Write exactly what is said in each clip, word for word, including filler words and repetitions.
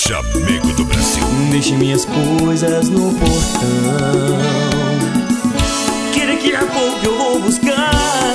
Chamego do Brasil. Deixe minhas coisas no portão, que daqui a pouco eu vou buscar.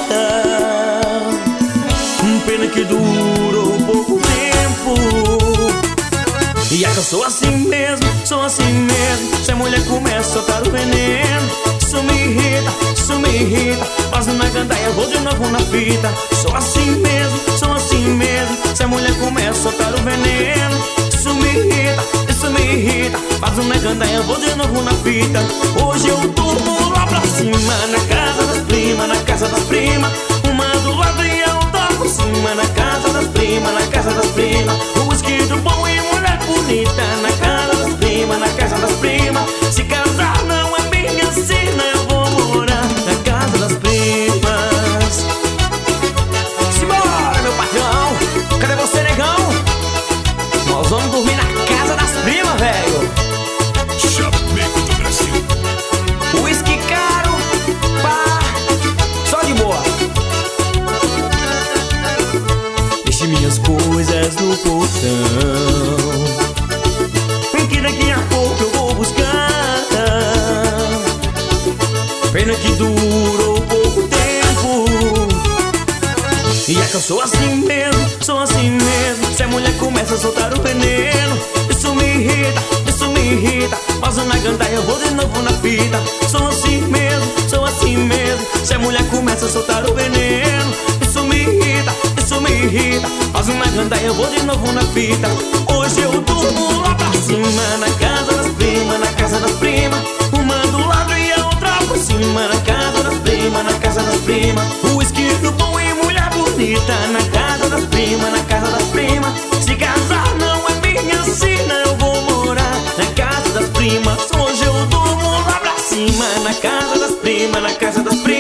Pena que durou pouco tempo. E é que eu sou assim mesmo, sou assim mesmo. Se a mulher começa a soltar o veneno, isso me irrita, isso me irrita. Passo na gandaia, vou de novo na fita. Sou assim mesmo, sou assim mesmo. Se a mulher começa a soltar o veneno, isso me irrita, isso me irrita. Passo na gandaia, vou de novo na fita. Hoje eu durmo lá pra cima, na casa das primas, na casa das primas. Uma do lado e a outra por cima, na casa das primas, na casa das primas. O whisky do bom e mulher bonita, na casa das primas, na casa das primas. Se casar não é minha sina, eu vou morar na casa das primas. Simbora, meu patrão, cadê você, negão? Nós vamos dormir na casa das primas, velho. Chamego do Brasil. Whisky caro, pá, só de boa. Deixe minhas coisas no portão, que daqui a pouco eu vou buscar. Pena que durou pouco tempo. E é que eu sou assim mesmo, sou assim mesmo. Se a mulher começa a soltar o veneno, isso me irrita, isso me irrita. Passo na gandaia, eu vou de novo na fita. Sou assim mesmo, sou assim mesmo. Se a mulher começa a soltar o veneno, isso me irrita, isso me irrita. Passo na gandaia, eu vou de novo na fita. Hoje eu durmo lá pra cima, na casa das primas, na casa das primas. Uma do lado e a outra por cima, na casa das primas, na casa das primas. O whisky do bom e mulher bonita, na casa das primas, na casa das primas. Se casar não é minha sina, eu vou morar na casa das primas. Hoje eu durmo lá pra cima, na casa das primas, na casa das primas.